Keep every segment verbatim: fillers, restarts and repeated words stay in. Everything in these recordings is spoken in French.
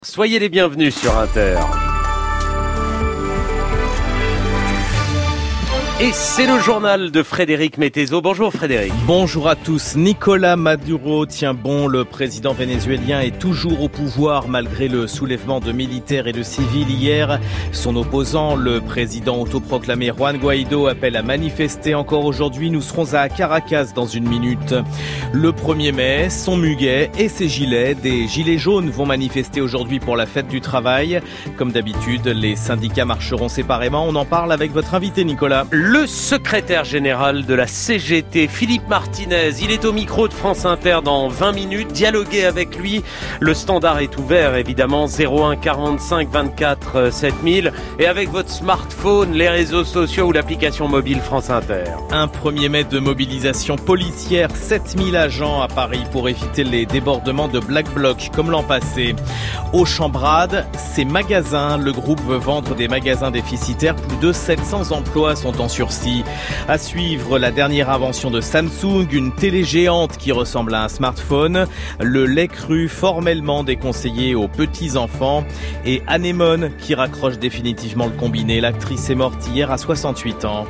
Soyez les bienvenus sur Inter. Et c'est le journal de Frédéric Mettezo. Bonjour Frédéric. Bonjour à tous. Nicolás Maduro tient bon. Le président vénézuélien est toujours au pouvoir malgré le soulèvement de militaires et de civils hier. Son opposant, le président autoproclamé Juan Guaido, appelle à manifester encore aujourd'hui. Nous serons à Caracas dans une minute. Le premier mai, son muguet et ses gilets. Des gilets jaunes vont manifester aujourd'hui pour la fête du travail. Comme d'habitude, les syndicats marcheront séparément. On en parle avec votre invité Nicolas. Le secrétaire général de la C G T, Philippe Martinez, il est au micro de France Inter dans vingt minutes. Dialoguez avec lui. Le standard est ouvert, évidemment, zéro un quarante-cinq vingt-quatre sept mille. Et avec votre smartphone, les réseaux sociaux ou l'application mobile France Inter. Un premier mai de mobilisation policière, sept mille agents à Paris pour éviter les débordements de Black Bloc comme l'an passé. Au Chambrade, ces magasins, le groupe veut vendre des magasins déficitaires. Plus de sept cents emplois sont en sursis. À suivre, la dernière invention de Samsung, une télé géante qui ressemble à un smartphone, le lait cru formellement déconseillé aux petits-enfants et Anémone qui raccroche définitivement le combiné. L'actrice est morte hier à soixante-huit ans.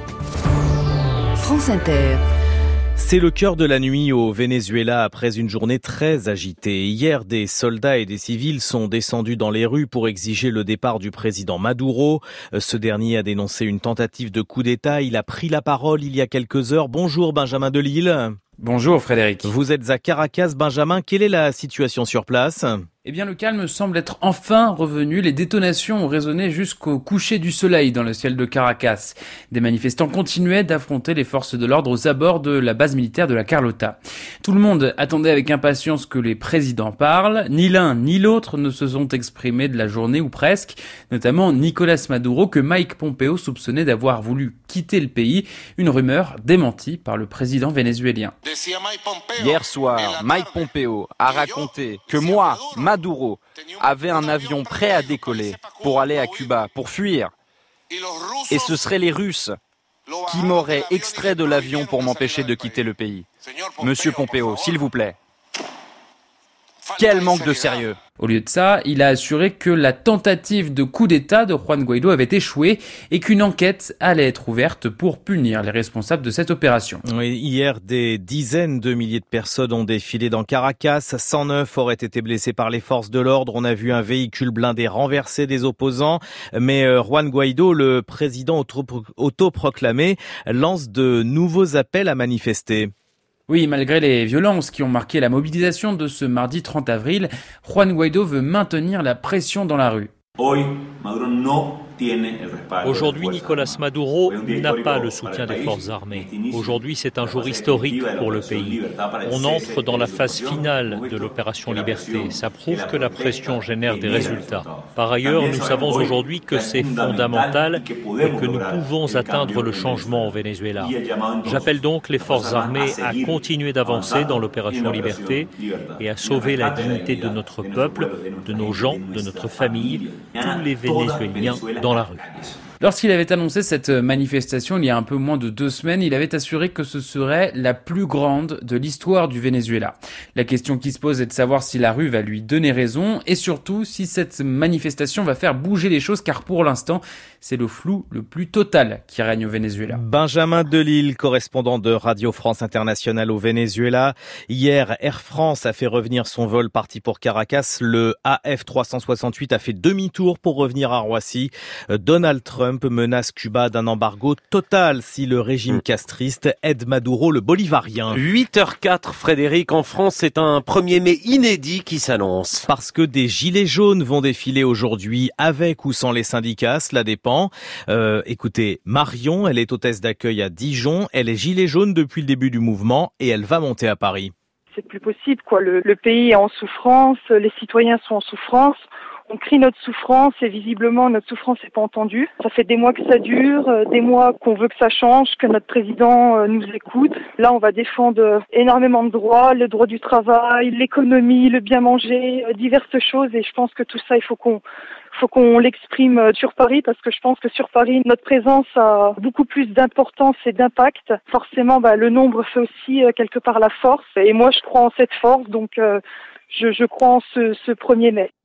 France Inter. C'est le cœur de la nuit au Venezuela après une journée très agitée. Hier, des soldats et des civils sont descendus dans les rues pour exiger le départ du président Maduro. Ce dernier a dénoncé une tentative de coup d'État. Il a pris la parole il y a quelques heures. Bonjour Benjamin Delille. Bonjour Frédéric. Vous êtes à Caracas, Benjamin. Quelle est la situation sur place ? Eh bien, le calme semble être enfin revenu. Les détonations ont résonné jusqu'au coucher du soleil dans le ciel de Caracas. Des manifestants continuaient d'affronter les forces de l'ordre aux abords de la base militaire de la Carlota. Tout le monde attendait avec impatience que les présidents parlent. Ni l'un ni l'autre ne se sont exprimés de la journée, ou presque. Notamment Nicolás Maduro, que Mike Pompeo soupçonnait d'avoir voulu quitter le pays. Une rumeur démentie par le président vénézuélien. Hier soir, Mike Pompeo a raconté que moi, Maduro, avait un avion prêt à décoller pour aller à Cuba, pour fuir. Et ce seraient les Russes qui m'auraient extrait de l'avion pour m'empêcher de quitter le pays. Monsieur Pompeo, s'il vous plaît. Quel manque de sérieux! Au lieu de ça, il a assuré que la tentative de coup d'État de Juan Guaido avait échoué et qu'une enquête allait être ouverte pour punir les responsables de cette opération. Oui, hier, des dizaines de milliers de personnes ont défilé dans Caracas. cent neuf auraient été blessés par les forces de l'ordre. On a vu un véhicule blindé renverser des opposants. Mais Juan Guaido, le président autoproclamé, lance de nouveaux appels à manifester. Oui, malgré les violences qui ont marqué la mobilisation de ce mardi trente avril, Juan Guaido veut maintenir la pression dans la rue. Aujourd'hui, Nicolás Maduro n'a pas le soutien des forces armées. Aujourd'hui, c'est un jour historique pour le pays. On entre dans la phase finale de l'opération Liberté. Ça prouve que la pression génère des résultats. Par ailleurs, nous savons aujourd'hui que c'est fondamental et que nous pouvons atteindre le changement au Venezuela. J'appelle donc les forces armées à continuer d'avancer dans l'opération Liberté et à sauver la dignité de notre peuple, de nos gens, de notre famille, tous les Vénézuéliens dans la rue. Lorsqu'il avait annoncé cette manifestation il y a un peu moins de deux semaines, il avait assuré que ce serait la plus grande de l'histoire du Venezuela. La question qui se pose est de savoir si la rue va lui donner raison et surtout si cette manifestation va faire bouger les choses, car pour l'instant, c'est le flou le plus total qui règne au Venezuela. Benjamin Delille, correspondant de Radio France Internationale au Venezuela. Hier, Air France a fait revenir son vol parti pour Caracas. Le A F trois cent soixante-huit a fait demi-tour pour revenir à Roissy. Donald Trump menace Cuba d'un embargo total si le régime castriste aide Maduro, le bolivarien. huit heures quatre, Frédéric, en France, c'est un premier mai inédit qui s'annonce. Parce que des gilets jaunes vont défiler aujourd'hui avec ou sans les syndicats, cela dépend. Euh, écoutez, Marion, elle est hôtesse d'accueil à Dijon, elle est gilet jaune depuis le début du mouvement et elle va monter à Paris. C'est plus possible, quoi. Le, le pays est en souffrance, les citoyens sont en souffrance. On crie notre souffrance et visiblement notre souffrance n'est pas entendue. Ça fait des mois que ça dure, des mois qu'on veut que ça change, que notre président nous écoute. Là, on va défendre énormément de droits, le droit du travail, l'économie, le bien manger, diverses choses. Et je pense que tout ça, il faut qu'on faut qu'on l'exprime sur Paris, parce que je pense que sur Paris, notre présence a beaucoup plus d'importance et d'impact. Forcément, bah, le nombre fait aussi euh, quelque part la force. Et moi, je crois en cette force, donc euh, je, je crois en ce, ce premier mai.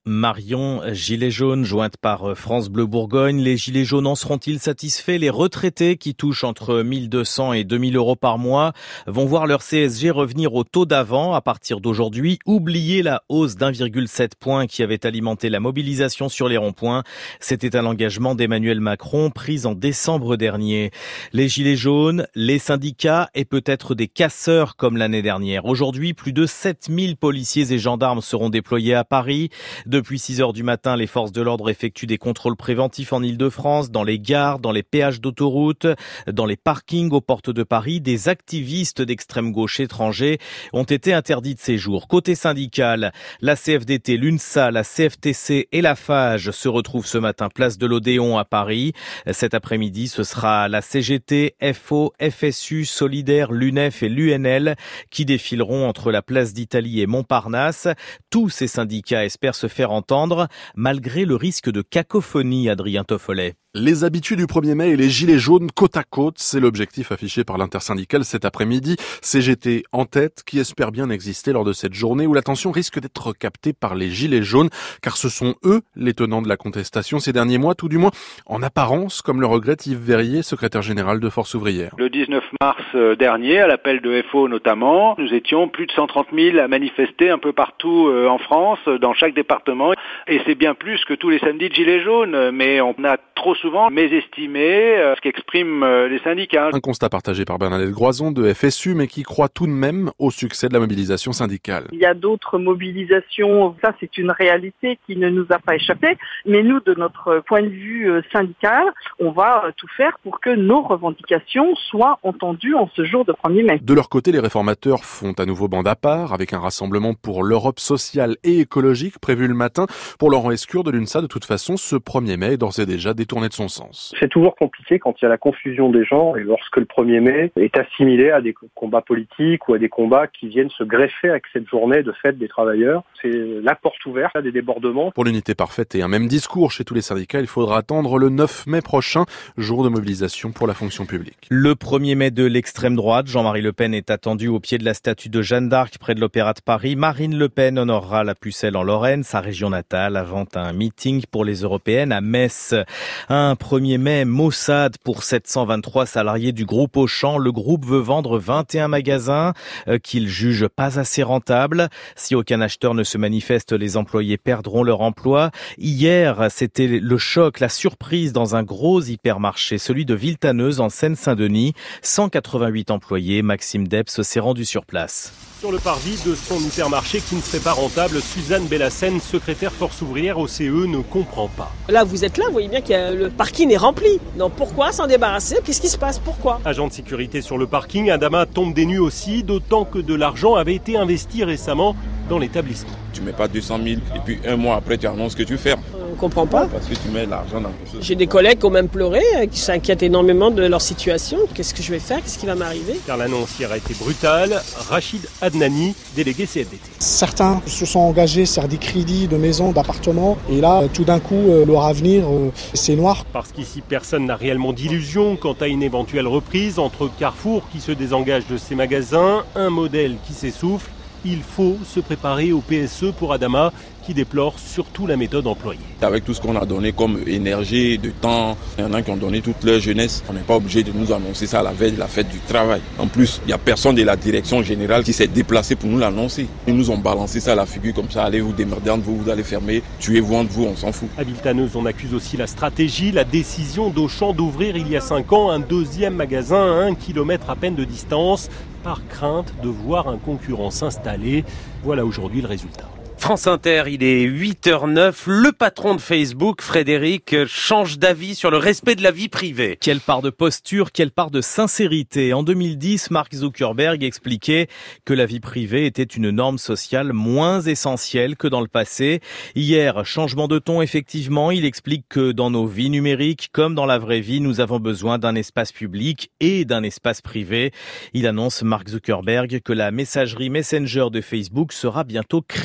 Marion, Gilets jaunes, jointe par France Bleu Bourgogne. Les Gilets jaunes en seront-ils satisfaits? Les retraités qui touchent entre mille deux cents et deux mille euros par mois vont voir leur C S G revenir au taux d'avant à partir d'aujourd'hui. Oubliez la hausse d'un virgule sept point qui avait alimenté la mobilisation sur les ronds-points. C'était un engagement d'Emmanuel Macron pris en décembre dernier. Les Gilets jaunes, les syndicats et peut-être des casseurs comme l'année dernière. Aujourd'hui, plus de sept mille policiers et gendarmes seront déployés à Paris. Depuis six heures du matin, les forces de l'ordre effectuent des contrôles préventifs en Île-de-France, dans les gares, dans les péages d'autoroute, dans les parkings aux portes de Paris. Des activistes d'extrême gauche étrangers ont été interdits de séjour. Côté syndical, la C F D T, l'UNSA, la C F T C et la FAGE se retrouvent ce matin place de l'Odéon à Paris. Cet après-midi, ce sera la C G T, F O, F S U, Solidaire, l'UNEF et l'U N L qui défileront entre la place d'Italie et Montparnasse. Tous ces syndicats espèrent se faire entendre, malgré le risque de cacophonie, Adrien Toffolet. Les habitués du premier mai et les gilets jaunes côte à côte, c'est l'objectif affiché par l'intersyndicale cet après-midi. C G T en tête, qui espère bien exister lors de cette journée où l'attention risque d'être captée par les gilets jaunes, car ce sont eux les tenants de la contestation ces derniers mois, tout du moins en apparence, comme le regrette Yves Verrier, secrétaire général de Force ouvrière. Le dix-neuf mars dernier, à l'appel de F O notamment, nous étions plus de cent trente mille à manifester un peu partout en France, dans chaque département, et c'est bien plus que tous les samedis de gilets jaunes, mais on a trop souvent souvent mésestimé ce qu'expriment les syndicats. Un constat partagé par Bernadette Groison de F S U, mais qui croit tout de même au succès de la mobilisation syndicale. Il y a d'autres mobilisations, ça c'est une réalité qui ne nous a pas échappé, mais nous, de notre point de vue syndical, on va tout faire pour que nos revendications soient entendues en ce jour de premier mai. De leur côté, les réformateurs font à nouveau bande à part, avec un rassemblement pour l'Europe sociale et écologique prévu le matin. Pour Laurent Escure de l'UNSA, de toute façon, ce premier mai est d'ores et déjà détourné de son sens. C'est toujours compliqué quand il y a la confusion des gens et lorsque le premier mai est assimilé à des combats politiques ou à des combats qui viennent se greffer avec cette journée de fête des travailleurs. C'est la porte ouverte à des débordements. Pour l'unité parfaite et un même discours chez tous les syndicats, il faudra attendre le neuf mai prochain, jour de mobilisation pour la fonction publique. Le premier mai de l'extrême droite, Jean-Marie Le Pen est attendu au pied de la statue de Jeanne d'Arc près de l'Opéra de Paris. Marine Le Pen honorera la Pucelle en Lorraine, sa région natale, avant un meeting pour les européennes à Metz. Un premier mai maussade pour sept cent vingt-trois salariés du groupe Auchan. Le groupe veut vendre vingt et un magasins euh, qu'il juge pas assez rentables. Si aucun acheteur ne se manifeste, les employés perdront leur emploi. Hier, c'était le choc, la surprise dans un gros hypermarché, celui de Villetaneuse en Seine-Saint-Denis. cent quatre-vingt-huit employés. Maxime Debs s'est rendu sur place. Sur le parvis de son hypermarché qui ne serait pas rentable, Suzanne Bellassène, secrétaire Force ouvrière au C E, ne comprend pas. Là, vous êtes là, vous voyez bien que le parking est rempli. Donc pourquoi s'en débarrasser? Qu'est-ce qui se passe? Pourquoi? Agent de sécurité sur le parking, Adama tombe des nues aussi, d'autant que de l'argent avait été investi récemment dans l'établissement. Tu mets pas deux cent mille et puis un mois après tu annonces que tu fermes. On ne comprend pas. Parce que tu mets l'argent dans quelque chose. J'ai des collègues qui ont même pleuré, qui s'inquiètent énormément de leur situation. Qu'est-ce que je vais faire? Qu'est-ce qui va m'arriver? Car l'annonce hier a été brutale. Rachid Adnani, délégué C F D T. Certains se sont engagés sur des crédits de maisons, d'appartements. Et là, tout d'un coup, leur avenir, c'est noir. Parce qu'ici, personne n'a réellement d'illusion quant à une éventuelle reprise entre Carrefour qui se désengage de ses magasins, un modèle qui s'essouffle. Il faut se préparer au P S E pour Adama, qui déplore surtout la méthode employée. Avec tout ce qu'on a donné comme énergie, de temps, il y en a qui ont donné toute leur jeunesse. On n'est pas obligé de nous annoncer ça à la veille de la fête du travail. En plus, il n'y a personne de la direction générale qui s'est déplacé pour nous l'annoncer. Ils nous ont balancé ça à la figure comme ça. Allez vous démerder entre vous, vous allez fermer, tuez-vous entre vous, on s'en fout. À Villetaneuse, on accuse aussi la stratégie, la décision d'Auchan d'ouvrir il y a cinq ans un deuxième magasin à un kilomètre à peine de distance, par crainte de voir un concurrent s'installer. Voilà aujourd'hui le résultat. France Inter, il est huit heures neuf. Le patron de Facebook, Frédéric, change d'avis sur le respect de la vie privée. Quelle part de posture, quelle part de sincérité. En deux mille dix, Mark Zuckerberg expliquait que la vie privée était une norme sociale moins essentielle que dans le passé. Hier, changement de ton effectivement. Il explique que dans nos vies numériques, comme dans la vraie vie, nous avons besoin d'un espace public et d'un espace privé. Il annonce, Mark Zuckerberg, que la messagerie Messenger de Facebook sera bientôt cryptée.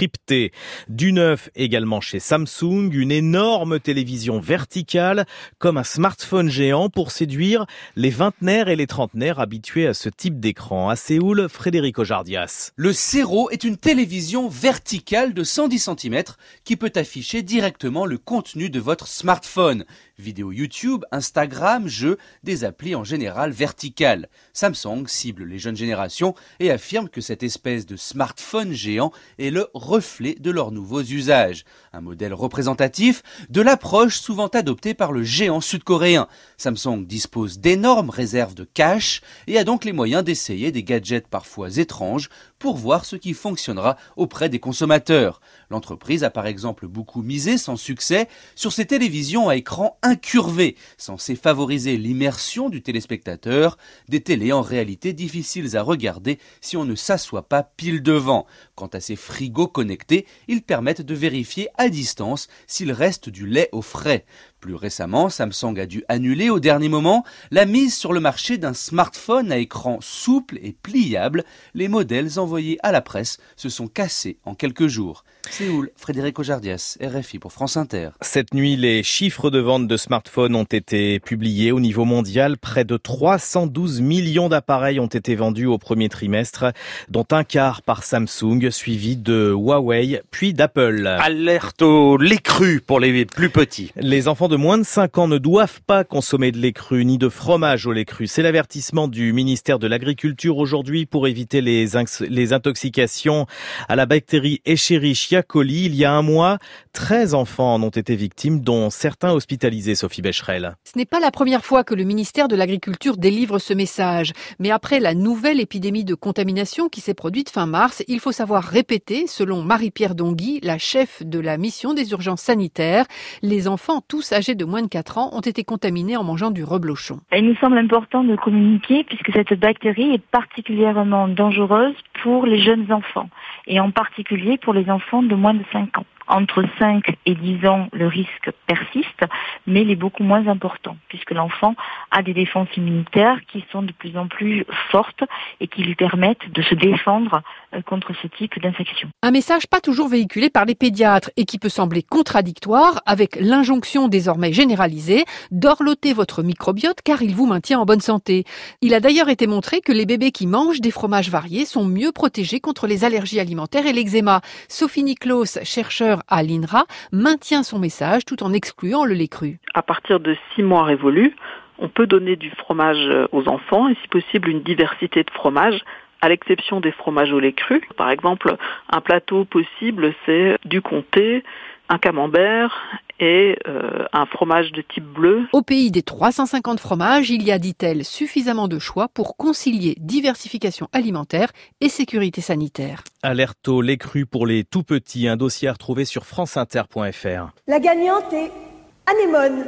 trouver du neuf également chez Samsung, une énorme télévision verticale comme un smartphone géant pour séduire les vingtenaires et les trentenaires habitués à ce type d'écran. À Séoul, Frédéric Ojardias. Le Sero est une télévision verticale de cent dix centimètres qui peut afficher directement le contenu de votre smartphone. Vidéos YouTube, Instagram, jeux, des applis en général verticales. Samsung cible les jeunes générations et affirme que cette espèce de smartphone géant est le reflet de leurs nouveaux usages. Un modèle représentatif de l'approche souvent adoptée par le géant sud-coréen. Samsung dispose d'énormes réserves de cache et a donc les moyens d'essayer des gadgets parfois étranges pour voir ce qui fonctionnera auprès des consommateurs. L'entreprise a par exemple beaucoup misé sans succès sur ces télévisions à écran incurvé, censées favoriser l'immersion du téléspectateur, des télés en réalité difficiles à regarder si on ne s'assoit pas pile devant. Quant à ces frigos connectés, ils permettent de vérifier à distance s'il reste du lait au frais. Plus récemment, Samsung a dû annuler au dernier moment la mise sur le marché d'un smartphone à écran souple et pliable. Les modèles envoyés à la presse se sont cassés en quelques jours. Séoul, Frédéric Ojardias, R F I pour France Inter. Cette nuit, les chiffres de vente de smartphones ont été publiés au niveau mondial. Près de trois cent douze millions d'appareils ont été vendus au premier trimestre, dont un quart par Samsung, suivi de Huawei, puis d'Apple. Alerte au lait cru pour les plus petits. Les enfants de moins de cinq ans ne doivent pas consommer de lait cru ni de fromage au lait cru. C'est l'avertissement du ministère de l'Agriculture aujourd'hui pour éviter les, inx- les intoxications à la bactérie Escherichia coli. Il y a un mois, treize enfants en ont été victimes, dont certains hospitalisés, Sophie Becherel. Ce n'est pas la première fois que le ministère de l'Agriculture délivre ce message. Mais après la nouvelle épidémie de contamination qui s'est produite fin mars, il faut savoir répéter, selon Marie-Pierre Dongui, la chef de la mission des urgences sanitaires, les enfants tous âgés de moins de quatre ans ont été contaminés en mangeant du reblochon. Il nous semble important de communiquer puisque cette bactérie est particulièrement dangereuse pour les jeunes enfants et en particulier pour les enfants de moins de cinq ans. Entre cinq et dix ans, le risque persiste, mais il est beaucoup moins important, puisque l'enfant a des défenses immunitaires qui sont de plus en plus fortes et qui lui permettent de se défendre contre ce type d'infection. Un message pas toujours véhiculé par les pédiatres et qui peut sembler contradictoire avec l'injonction désormais généralisée d'orloter votre microbiote car il vous maintient en bonne santé. Il a d'ailleurs été montré que les bébés qui mangent des fromages variés sont mieux protégés contre les allergies alimentaires et l'eczéma. Sophie Niklos, chercheure à l'I N R A, maintient son message tout en excluant le lait cru. À partir de six mois révolus, on peut donner du fromage aux enfants et si possible une diversité de fromages, à l'exception des fromages au lait cru. Par exemple, un plateau possible, c'est du comté, un camembert et euh, un fromage de type bleu. Au pays des trois cent cinquante fromages, il y a, dit-elle, suffisamment de choix pour concilier diversification alimentaire et sécurité sanitaire. Alerte au lait cru pour les tout petits, un dossier à retrouver sur franceinter point f r. La gagnante est Anémone.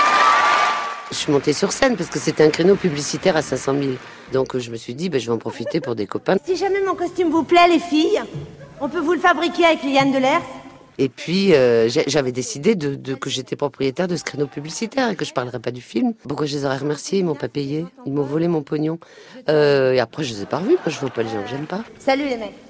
Je suis montée sur scène parce que c'était un créneau publicitaire à cinq cent mille. Donc je me suis dit, ben, je vais en profiter pour des copains. Si jamais mon costume vous plaît, les filles, on peut vous le fabriquer avec Liane Delers. Et puis, euh, j'avais décidé de, de, que j'étais propriétaire de ce créneau publicitaire et que je parlerais pas du film. Pourquoi je les aurais remerciés? Ils m'ont pas payé. Ils m'ont volé mon pognon. Euh, et après, je les ai pas revus. Moi, je vois pas les gens que j'aime pas. Salut les mecs.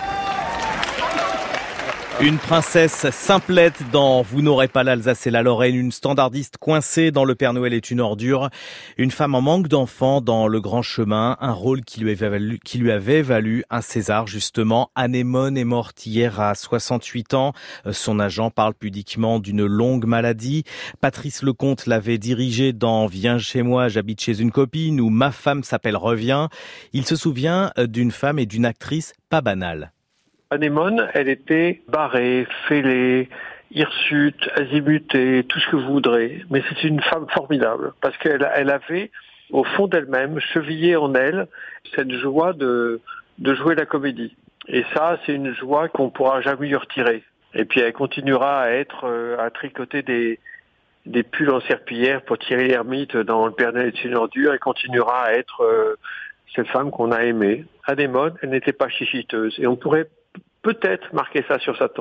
Une princesse simplette dans Vous n'aurez pas l'Alsace et la Lorraine, une standardiste coincée dans Le Père Noël est une ordure, une femme en manque d'enfants dans Le Grand Chemin, un rôle qui lui avait valu, qui lui avait valu un César justement. Anémone est morte hier à soixante-huit ans. Son agent parle pudiquement d'une longue maladie. Patrice Lecomte l'avait dirigée dans Viens chez moi, j'habite chez une copine ou Ma femme s'appelle Reviens. Il se souvient d'une femme et d'une actrice pas banale. Anémone, elle était barrée, fêlée, hirsute, azimutée, tout ce que vous voudrez. Mais c'est une femme formidable parce qu'elle elle avait, au fond d'elle-même, chevillé en elle cette joie de, de jouer la comédie. Et ça, c'est une joie qu'on pourra jamais lui retirer. Et puis elle continuera à être, à tricoter des, des pulls en serpillière pour tirer l'ermite dans Le Père Noël est une ordure. Elle continuera à être euh, cette femme qu'on a aimée. Anémone, elle n'était pas chichiteuse. Et on pourrait peut-être marquer ça sur sa tombe.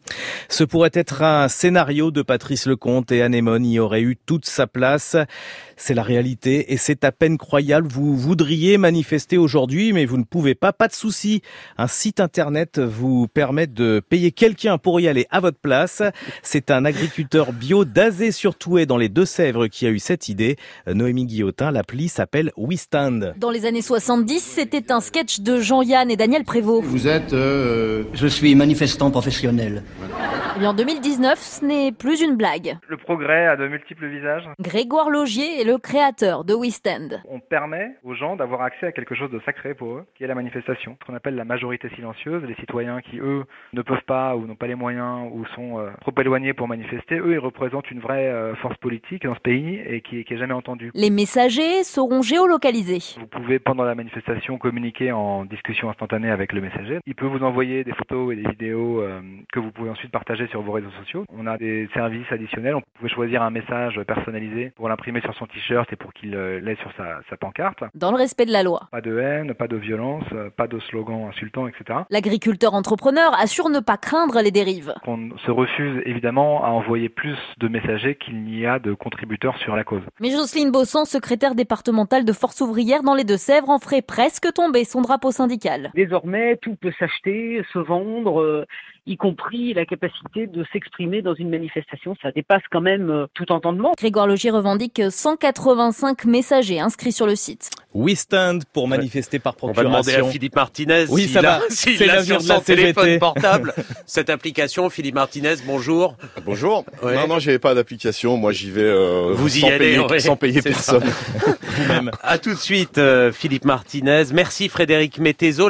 Ce pourrait être un scénario de Patrice Lecomte et Anémone y aurait eu toute sa place. C'est la réalité et c'est à peine croyable. Vous voudriez manifester aujourd'hui, mais vous ne pouvez pas. Pas de souci. Un site internet vous permet de payer quelqu'un pour y aller à votre place. C'est un agriculteur bio d'Azay-sur-Thouet dans les Deux-Sèvres qui a eu cette idée. Noémie Guillotin, l'appli s'appelle WeStand. Dans les années soixante-dix, c'était un sketch de Jean-Yann et Daniel Prévost. Vous êtes... Euh, je suis manifestant professionnel. Et en deux mille dix-neuf, ce n'est plus une blague. Le progrès a de multiples visages. Grégoire Logier est le créateur de WeStand. On permet aux gens d'avoir accès à quelque chose de sacré pour eux, qui est la manifestation. Ce qu'on appelle la majorité silencieuse, les citoyens qui, eux, ne peuvent pas ou n'ont pas les moyens ou sont euh, trop éloignés pour manifester. Eux, ils représentent une vraie euh, force politique dans ce pays et qui, qui est jamais entendue. Les messagers seront géolocalisés. Vous pouvez, pendant la manifestation, communiquer en discussion instantanée avec le messager. Il peut vous envoyer des photos et des vidéos euh, que vous pouvez ensuite partager sur vos réseaux sociaux. On a des services additionnels. On peut choisir un message personnalisé pour l'imprimer sur son t-shirt et pour qu'il l'ait sur sa, sa pancarte. Dans le respect de la loi. Pas de haine, pas de violence, pas de slogans insultants, et cetera. L'agriculteur entrepreneur assure ne pas craindre les dérives. On se refuse évidemment à envoyer plus de messagers qu'il n'y a de contributeurs sur la cause. Mais Jocelyne Bossan, secrétaire départementale de Force ouvrière dans les Deux-Sèvres, en ferait presque tomber son drapeau syndical. Désormais, tout peut s'acheter, se vendre, euh, y compris la capacité de s'exprimer dans une manifestation. Ça dépasse quand même euh, tout entendement. Grégoire Logier revendique cent quatre-vingt-cinq messagers inscrits sur le site. WeStand pour manifester par procuration. On va demander à Philippe Martinez oui, s'il a, s'il a sur son téléphone portable cette application. Philippe Martinez, bonjour. Bonjour. Ouais. Non, non, j'avais pas d'application. Moi, j'y vais euh, Vous sans, y allez, payer, ouais, sans payer personne. À tout de suite, euh, Philippe Martinez. Merci Frédéric Mettezo.